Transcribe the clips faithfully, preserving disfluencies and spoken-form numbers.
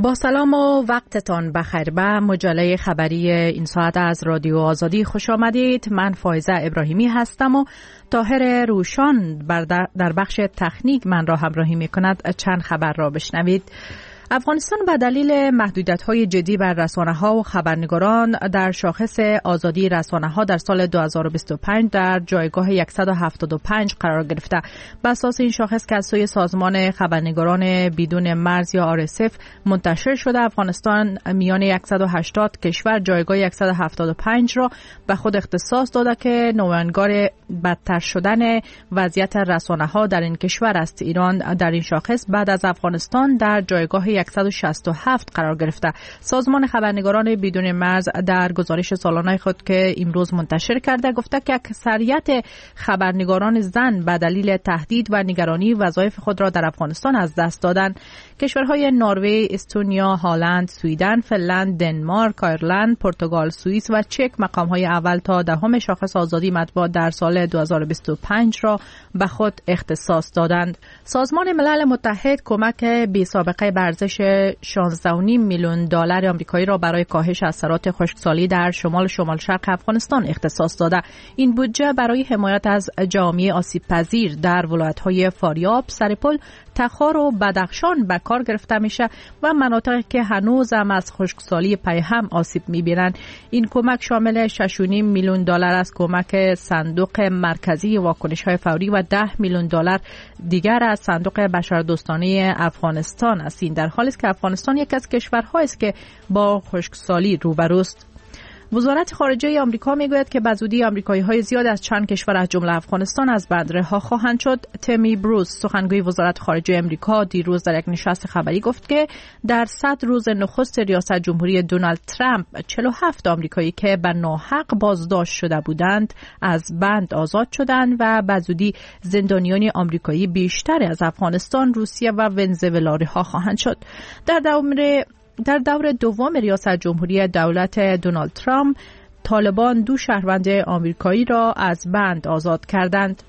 با سلام و وقتتان بخیر. به مجله خبری این ساعت از رادیو آزادی خوش آمدید. من فائزه ابراهیمی هستم و طاهر روشان در بخش تکنیک من را همراهی می کند. چند خبر را بشنوید. افغانستان به دلیل محدودیت‌های جدی بر رسانه‌ها و خبرنگاران در شاخص آزادی رسانه‌ها در سال دو هزار و بیست و پنج در جایگاه صد و هفتاد و پنج قرار گرفته. بر اساس این شاخص که از سوی سازمان خبرنگاران بدون مرز یا آر اس اف منتشر شده، افغانستان میان صد و هشتاد کشور جایگاه صد و هفتاد و پنج را به خود اختصاص داده که نمایانگر بدتر شدن وضعیت رسانه‌ها در این کشور است. ایران در این شاخص بعد از افغانستان در جایگاه صد و شصت و هفت قرار گرفته. سازمان خبرنگاران بدون مرز در گزارش سالانه خود که امروز منتشر کرده گفته که اکثریت خبرنگاران زن به دلیل تهدید و نگرانی وظایف خود را در افغانستان از دست دادند. کشورهای نروژ، استونیا، هلند، سوئدن، فنلند، دنمارک، ایرلند، پرتغال، سوئیس و چک مقام‌های اول تا دهم شاخص آزادی مطبوعات در سال دو هزار و بیست و پنج را به خود اختصاص دادند. سازمان ملل متحد کمک بی‌سابقه به ارزش شانزده و نیم میلیون دلار آمریکایی را برای کاهش اثرات خشکسالی در شمال شمال شرق افغانستان اختصاص داده. این بودجه برای حمایت از جامعه آسیب پذیر در ولایت‌های فاریاب، سرپل، تخار و بدخشان به کار گرفته میشه و مناطقی که هنوز هم از خشکسالی پیهم آسیب میبینند. این کمک شامل شش و نیم میلیون دلار از کمک صندوق مرکزی واکنش‌های فوری و ده میلیون دلار دیگر از صندوق بشردوستانه افغانستان است. این در حالی است که افغانستان یکی از کشورهایی است که با خشکسالی روبروست. وزارت خارجه آمریکا میگوید که به زودی آمریکایی‌های زیاد از چند کشور از جمله افغانستان از بند رها خواهند شد. تمی بروس، سخنگوی وزارت خارجه آمریکا، دیروز در یک نشست خبری گفت که در صد روز نخست ریاست جمهوری دونالد ترامپ چهل و هفت آمریکایی که به ناحق بازداشت شده بودند از بند آزاد شدند و به زودی زندانیان آمریکایی بیشتر از افغانستان، روسیه و ونزوئلا رها خواهند شد. در دور در دور دوم ریاست جمهوری دولت دونالد ترامپ، طالبان دو شهروند آمریکایی را از بند آزاد کردند.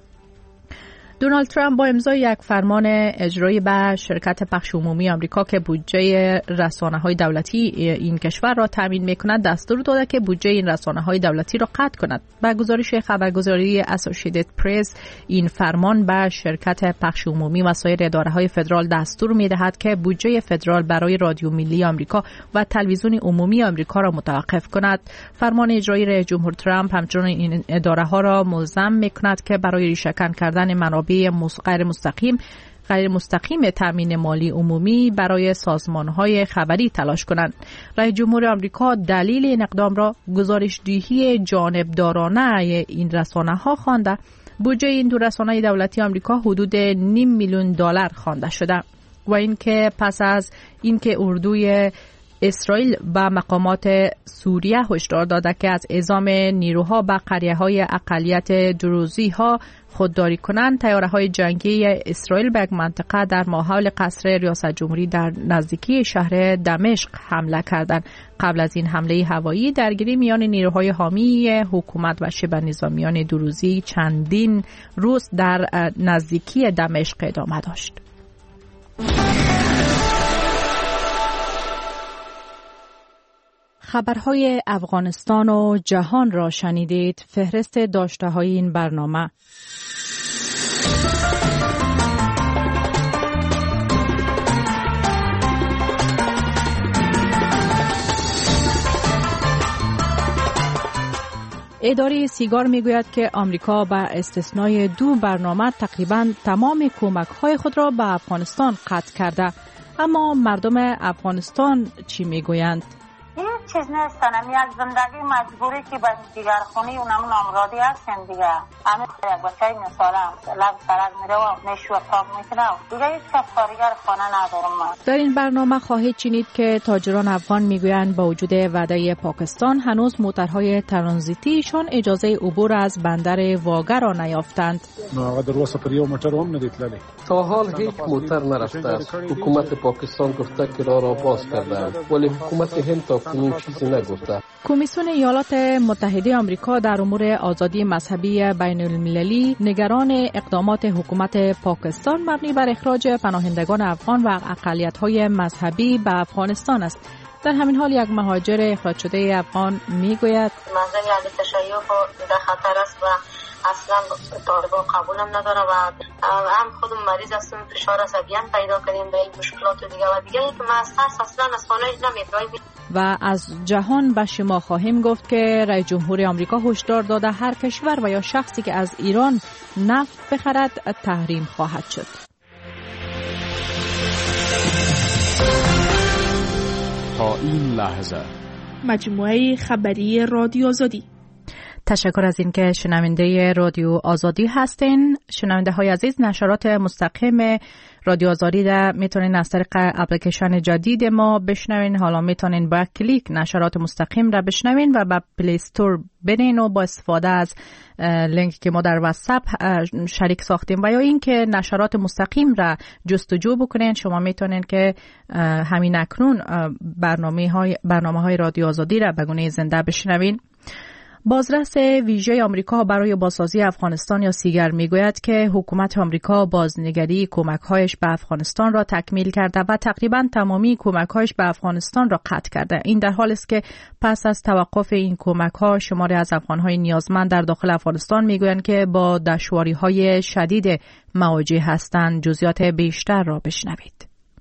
دونالد ترامپ با امضای یک فرمان اجرایی به شرکت پخش عمومی آمریکا که بودجه رسانه‌های دولتی این کشور را تامین می‌کند دستور داده که بودجه این رسانه‌های دولتی را قطع کند. به گزارش خبرگزاری اسوسییتد پرس، این فرمان به شرکت پخش عمومی و سایر اداره‌های فدرال دستور می‌دهد که بودجه فدرال برای رادیو ملی آمریکا و تلویزیون عمومی آمریکا را متوقف کند. فرمان اجرایی رئیس جمهور ترامپ همچنین این اداره‌ها را ملزم می‌کند که برای ریشه‌کن کردن منابع غیر مستقیم غیر مستقیم تامین مالی عمومی برای سازمان‌های خبری تلاش کنند. رئیس جمهور آمریکا دلیل این اقدام را گزارش‌دهی جانبدارانه این رسانه‌ها خوانده. بودجه این دو رسانه دولتی آمریکا حدود نیم میلیون دلار خوانده شده و اینکه پس از اینکه اردوی اسرائیل به مقامات سوریه هشدار داده که از اعزام نیروها به قریه‌های اقلیت دروزی‌ها خودداری کنند، طیاره‌های جنگی اسرائیل به یک منطقه در ماحول قصر ریاست جمهوری در نزدیکی شهر دمشق حمله کردند. قبل از این حمله هوایی، درگیری میان نیروهای حامی حکومت و شبه نظامیان دروزی چندین روز در نزدیکی دمشق ادامه داشت. خبرهای افغانستان و جهان را شنیدید. فهرست داشته‌های این برنامه: اداره سیگار میگوید که آمریکا به استثنای دو برنامه تقریباً تمام کمک‌های خود را به افغانستان قطع کرده. اما مردم افغانستان چی میگویند؟ این چیز نیستن، همی از زندگی مجبوری که به دیگر خونی اونم نامرادی هستیم دیگه. همین یک بچه مثال هم لب سرک میره و میشو پاک میکنه دیگه. هیچ کس کارگر خانه ندارم من. در این برنامه خواهید چنید که تاجران افغان میگویند با وجود وعده پاکستان هنوز موترهای ترانزیتیشان اجازه عبور از بندر واگه را نیافتند. تا حال هیچ موتر نرفته است. حکومت پاکستان گفته که راه را باز کرده، ولی حکومت هند تا کنون هیچ چیزی نگفته. کمیسیون ایالات متحده آمریکا در امور آزادی مذهبی بین المللی نگران اقدامات حکومت پاکستان مبنی بر اخراج پناهندگان افغان و اقلیت‌های مذهبی به افغانستان است. در همین حال یک مهاجر اخراج شده افغان میگوید منظر علی تشیع در خطر است و اصلا طالبان قبولم نداره و هم خودم مریض هستم، فشار عصبی هم پیدا کردیم به این مشکلات دیگه و دیگه که من اصلا از خانه نمیتونم. و از جهان به شما خواهیم گفت که رئیس جمهور آمریکا هشدار داده هر کشور و یا شخصی که از ایران نفت بخرد تحریم خواهد شد. تا این لحظه مجموعه خبری رادیو آزادی. تشکر از اینکه شنونده رادیو آزادی هستین. شنونده های عزیز، نشرات مستقیم رادیو آزادی را میتونین از طریق اپلیکیشن جدید ما بشنوین. حالا میتونین با کلیک نشرات مستقیم را بشنوین و با پلی استور برین و با استفاده از لینک که ما در واتساپ شریک ساختیم و یا اینکه نشرات مستقیم را جستجو بکنین، شما میتونین که همین اکنون برنامه های برنامه های رادیو آزادی را به گونه زنده بشنوین. بازرس ویژه آمریکا برای بازسازی افغانستان یا سیگر میگوید که حکومت آمریکا بازنگری کمک‌هایش به افغانستان را تکمیل کرده و تقریباً تمامی کمک‌هایش به افغانستان را قطع کرده. این در حالی است که پس از توقف این کمک‌ها شماری از افغان‌های نیازمند در داخل افغانستان میگویند که با دشواری‌های شدید مواجه هستند. جزئیات بیشتر را بشنوید.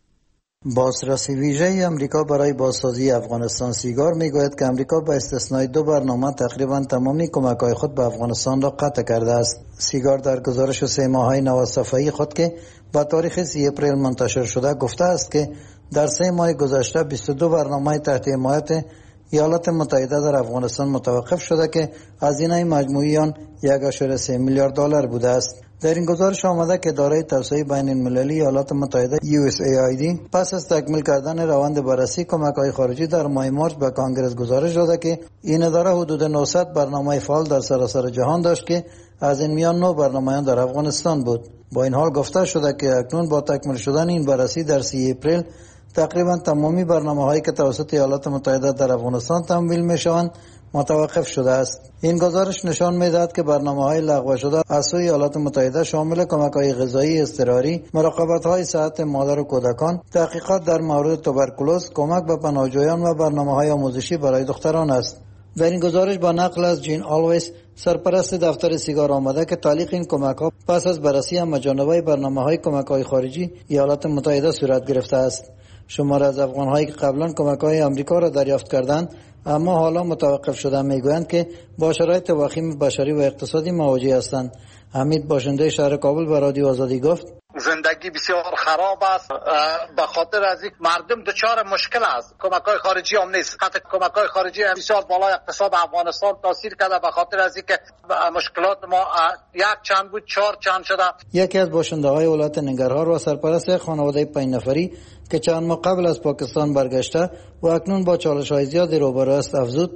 بازرس ویژه آمریکا برای بازسازی افغانستان سیگار میگوید که آمریکا با استثنای دو برنامه تقریبا تمامی کمک‌های خود به افغانستان را قطع کرده است. سیگار در گزارش سه ماهه نوصفایی خود که با تاریخ سی اپریل منتشر شده گفته است که در سه ماه گذشته بیست و دو برنامه تحت حمایت ایالات متحده در افغانستان متوقف شده که هزینه مجموعی آن یک و سه میلیارد دلار بوده است. در این گزارش آمده که اداره توسعه بین المللی ایالات متحده یو اس ای آی دی پس از تکمیل کردن روند بررسی کمک‌های خارجی در ماه مارس به کانگرس گزارش داده که این اداره حدود نهصد برنامه فعال در سراسر جهان داشت که از این میان نه برنامه‌ای در افغانستان بود. با این حال گفته شده که اکنون با تکمیل شدن این بررسی در سی اپریل تقریبا تمامی برنامه‌هایی که توسط ایالات متحده در افغانستان تمویل می‌شوند متوقف شده است. این گزارش نشان می‌دهد که برنامه‌های لغو شده از سوی ایالات متحده شامل کمک‌های غذایی اضطراری، مراقبت‌های صحت مادر و کودکان، تحقیقات در مورد توبرکولوز، کمک به پناهجویان و برنامه‌های آموزشی برای دختران است. در این گزارش با نقل از جین آلویس سرپرست دفتر سیگار آمده که تعلیق این کمک‌ها پس از بررسی همه‌جانبه برنامه‌های کمک‌های خارجی ایالات متحده صورت گرفته است. شمار از افغان‌هایی که قبلا کمک‌های آمریکا را دریافت کردند اما حالا متوقف شدن میگویند که با شرایط وخیم بشری و اقتصادی مواجه هستند. حمید باشنده شهر کابل به رادیو آزادی گفت زندگی بسیار خراب است به خاطر از این مردم دچار مشکل است. کمک‌های خارجی هم نیست، حتی کمک‌های خارجی هم بسیار بالای اقتصاد افغانستان تاثیر کرده به خاطر از اینکه مشکلات ما یک چند بود چهار چند شده. یکی از باشنده‌های ولایت ننگرهار و سرپرست خانواده پنج نفری که چند ماه قبل از پاکستان برگشته و اکنون با چالش‌های زیادی روبرو است افزود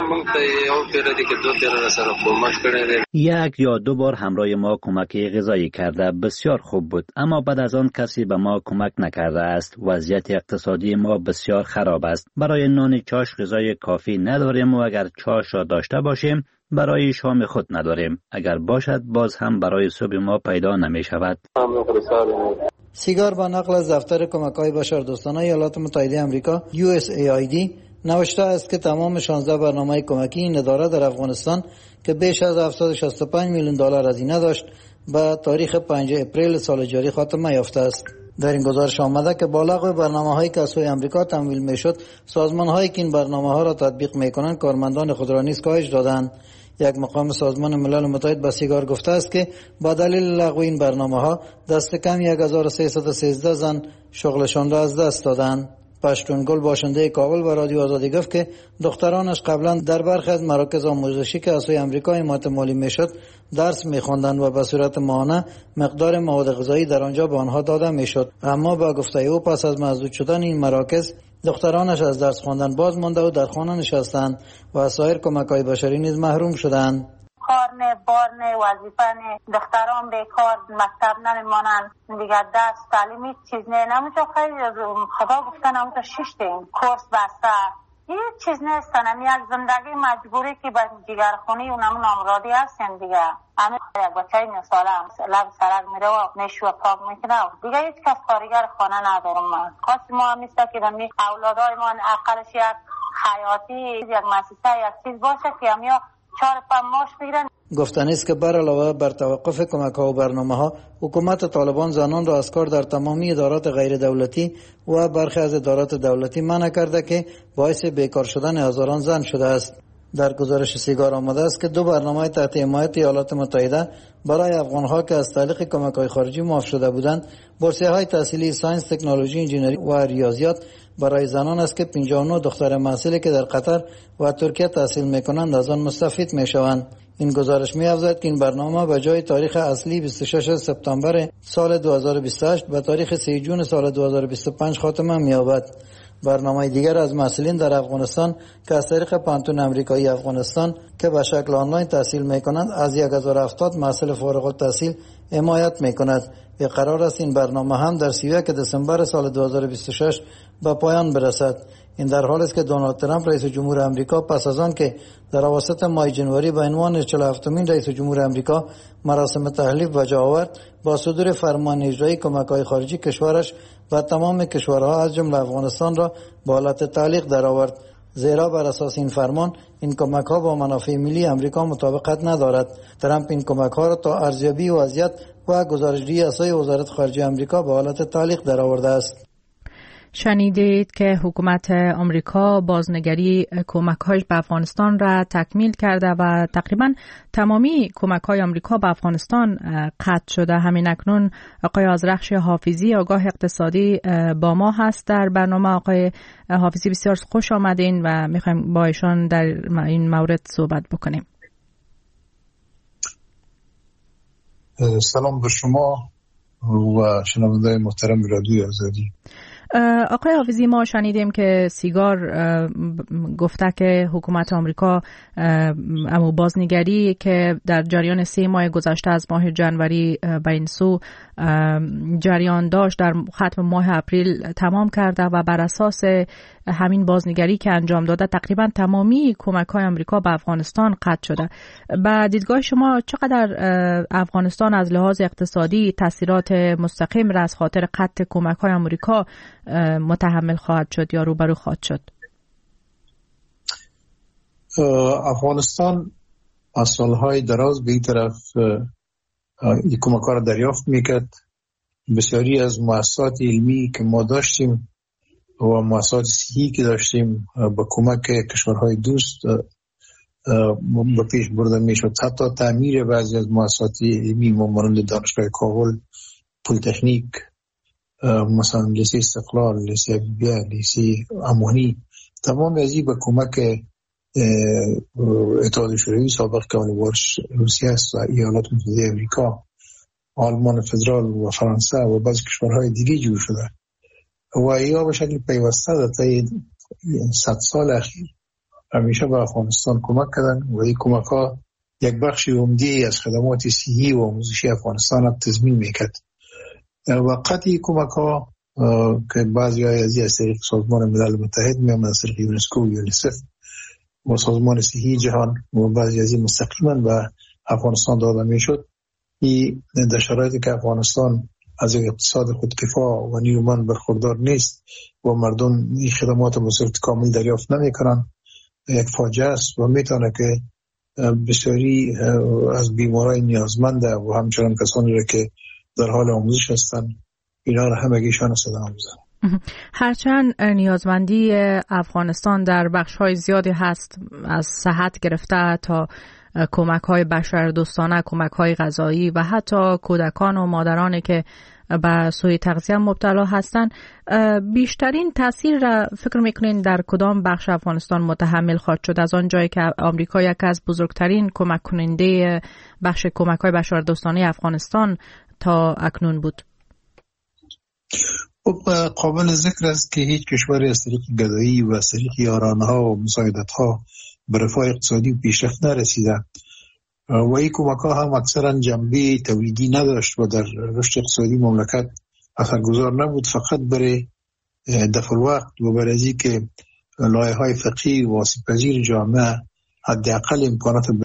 یک یا دو بار همراه ما کمک غذایی کرده، بسیار خوب بود، اما بعد از آن کسی به ما کمک نکرده است. وضعیت اقتصادی ما بسیار خراب است. برای نان چاش غذای کافی نداریم و اگر چاش را داشته باشیم برای شام خود نداریم. اگر باشد باز هم برای صبح ما پیدا نمی شود. سیگار با نقل از دفتر کمک‌های بشردوستانه ایالات متحده آمریکا یو اس ای آی دی نوشته است که تمام شانزده برنامه کمکی این اداره در افغانستان که بیش از هفتصد و شصت و پنج میلیون دلار هزینه داشت به تاریخ پنجم اپریل سال جاری خاتمه یافته است. در این گزارش آمده که با لغو برنامه‌هایی که از سوی آمریکا تمویل می‌شد، سازمان‌هایی که این برنامه‌ها را تطبیق می‌کنند کارمندان خود را نیز کاهش دادند. یک مقام سازمان ملل متحد به سیگار گفته است که با دلیل لغو این برنامه‌ها دست کم یک هزار و سیصد و سیزده زن شغلشان را از دست دادند. پشتونگل باشنده کابل و رادیو آزادی گفت که دخترانش قبلا در برخی از مراکز آموزشی که از سوی آمریکا حمایت مالی میشد درس می‌خواندند و به صورت ماهانه مقدار مواد غذایی در آنجا به آنها داده میشد، اما با گفته او پس از مسدود شدن این مراکز دخترانش از درس خواندن باز مانده و در خانه نشستند و از سایر کمک‌های بشری نیز محروم شدند. کار نه، بار نه، وظیفه نه، دختران بیکار، مکتب نمیمانند، دیگر درس تعلیمی چیز نه. نمیشه خیلی خدا گفتن نمیشه شش دین کورس بسته هیچ چیز نیستن. یک زندگی مجبوری که به جگرخونی اونم نامرادی هستن دیگه. همین یک بچه این ساله هم لب سرک میره و میشو پاک میکنه دیگه. هیچ کس کارگر خانه ندارم. من خواست ما همیسته که دمی اولادای من اقلش یک حیاتی یک مسیسه یک چیز باشه که همیا چهار پنج ماش بگیرن. گفتنی است که بر علاوه بر توقف کمک ها و برنامه ها، حکومت طالبان زنان را از کار در تمامی ادارات غیر دولتی و برخی از ادارات دولتی منع کرده که باعث بیکار شدن هزاران زن شده است. در گزارش سیگار آمده است که دو برنامه تحت حمایت ایالات متحده برای افغانها که از طریق کمک‌های خارجی معاف شده بودند، بورسیه‌های تحصیلی ساینس، تکنولوژی، انجینری و ریاضیات برای زنان است که پنجاه و نه دختر محصلی که در قطر و ترکیه تحصیل می‌کنند از آن مستفید می‌شوند. این گزارش می‌افزاید که این برنامه به جای تاریخ اصلی بیست و ششم سپتامبر سال دو هزار و بیست و هشت به تاریخ سوم ژوئن سال دو هزار و بیست و پنج خاتمه می‌یابد. برنامه دیگر از مسئولین در افغانستان که از طریق پانتون امریکایی افغانستان که به شکل آنلاین تحصیل می‌کنند از هزار و هفتاد محصل فارغ التحصیل حمایت می‌کند. به قرار است این برنامه هم در سی و یک دسامبر سال دو هزار و بیست و شش به پایان برسد. این در حالی است که دونالد ترامپ رئیس جمهور آمریکا پس از آن که در اواسط ماه ژانویه به عنوان چهل و هفتمین رئیس جمهور آمریکا مراسم تحلیف به جا آورد، با صدور فرمان اجرایی کمک‌های خارجی کشورش و تمام کشورها از جمله افغانستان را به حالت تعلیق درآورد، زیرا بر اساس این فرمان این کمک‌ها با منافع ملی آمریکا مطابقت ندارد. ترامپ این کمک‌ها را تا ارزیابی وضعیت و گزارش‌دهی اساسی وزارت خارجه آمریکا به حالت تعلیق درآورده است. شنیدید که حکومت آمریکا بازنگری کمک‌هایش به افغانستان را تکمیل کرده و تقریبا تمامی کمک‌های آمریکا به افغانستان قطع شده. همین اکنون آقای آذرخش حافظی آگاه اقتصادی با ما هست در برنامه. آقای حافظی بسیار خوش آمدین و می‌خوایم با ایشان در این مورد صحبت بکنیم. سلام به شما و شنوندگان محترم رادیو آزادی. آقای حافظی، ما شنیدیم که سیگار گفته که حکومت آمریکا امو بازنگری که در جریان سه ماه گذشته از ماه جنوری به این سو جریان داشت در ختم ماه اپریل تمام کرده و بر اساس همین بازنگری که انجام داده تقریبا تمامی کمک‌های آمریکا به افغانستان قطع شده. به دیدگاه شما چقدر افغانستان از لحاظ اقتصادی تاثیرات مستقیم را از خاطر قطع کمک‌های آمریکا متحمل خواهد شد یا روبرو خواهد شد؟ افغانستان از سالهای دراز به این طرف این کمک‌ها را دریافت میکرد. بسیاری از مؤسسات علمی که ما داشتیم و مؤسسات صحی که داشتیم با کمک کشورهای دوست به پیش برده میشد. حتی تعمیر بعضی از مؤسسات علمی مانند دانشگاه کابل، پلی‌تکنیک، مثلا لیسه استقلال، لیسه حبیبیه، لیسه امانی، تمام از این به کمک اتحاد شوروی سابق که اونورش روسیه است و ایالات متحده امریکا، آلمان فدرال و فرانسه و بعضی کشورهای دیگه جور شده و ایا به شکل پیوسته در طی صد سال اخیر همیشه به افغانستان کمک کردن و این کمک ها یک بخش عمده از خدمات صحی و آموزشی افغانستان را تضمین میکرد. و قطعی کمک ها که بعضی های از از طریق سازمان ملل متحد میامد، از طریق یونسکو و یونیسف و سازمان صحی جهان و بعضی از این مستقیما به افغانستان داده میشد. این در شرایطی که افغانستان از اقتصاد خودکفا و نیرومند برخوردار نیست و مردم این خدمات به صورت کامل دریافت نمیکنن، یک فاجعه است و میتونه که بسیاری از بیمارای نیازمند و همچنان کسانی را که در حال آموزش هستند اینا را همگیشان صدا آموزن. هرچند نیازمندی افغانستان در بخش‌های زیادی هست، از صحت گرفته تا کمک‌های بشردوستانه، کمک‌های غذایی و حتی کودکان و مادرانی که به سوء تغذیه مبتلا هستند، بیشترین تاثیر را فکر میکنین در کدام بخش افغانستان متحمل خواهد شد، از آن جایی که آمریکا یک از بزرگترین کمک کننده بخش کمک‌های بشردوستانه افغانستان تا اکنون بود؟ قابل ذکر است که هیچ کشوری از طریق گدایی و از طریق یارانه‌ها و مساعدت‌ها به رفاه اقتصادی و پیشرفت نرسیده و این کمک‌ها هم اکثرا جنبه تولیدی نداشت و در رشد اقتصادی مملکت اثرگذار نبود، فقط برای دفع الوقت و برای اینکه لایه‌های فقهی و آسیب‌پذیر جامعه حداقل امکانات